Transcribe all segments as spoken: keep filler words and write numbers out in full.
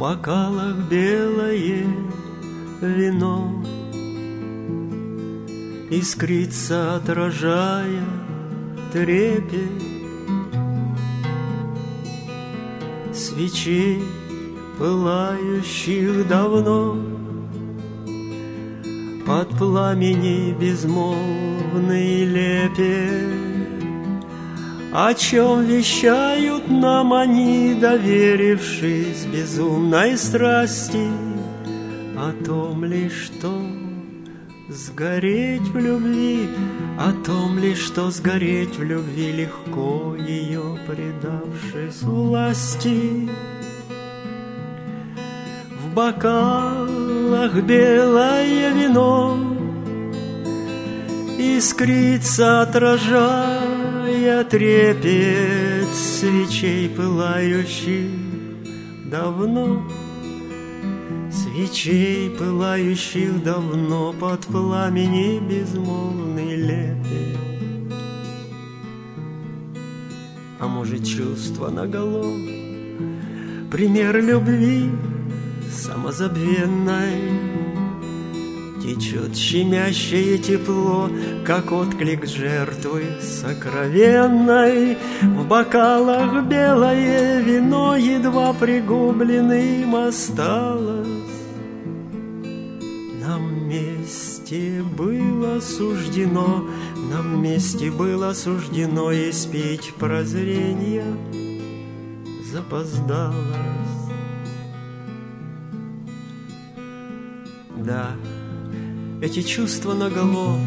бокалах белое вино искрится, отражая трепет свечей, пылающих давно. Под пламени безмолвный лепет, о чем вещают нам они, доверившись безумной страсти, о том лишь, что сгореть в любви, о том лишь, что сгореть в любви легко, ее предавшись власти. В бокалах белое вино искрится, отражая трепет свечей, пылающих давно, свечей, пылающих давно, под пламени безмолвный лепет. А может, чувство наголо, пример любви самозабвенной, течет щемящее тепло, как отклик жертвы сокровенной. В бокалах белое вино едва пригубленным осталось. Нам вместе было суждено, нам вместе было суждено испить прозрение запоздалось. Да, эти чувства наголо,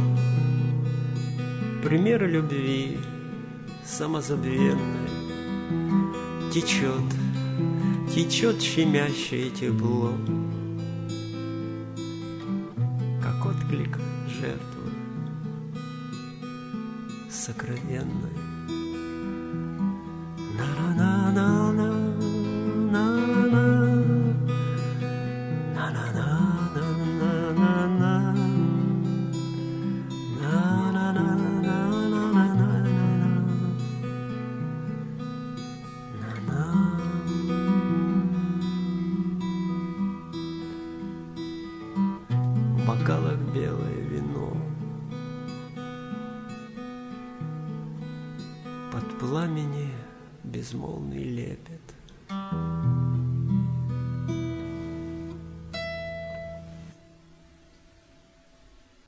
примеры любви самозабвенной, течет, течет щемящее тепло, как отклик жертвы сокровенной. На-на-на-на-на, на-на. В бокалах белое вино, под пламени безмолвный лепет.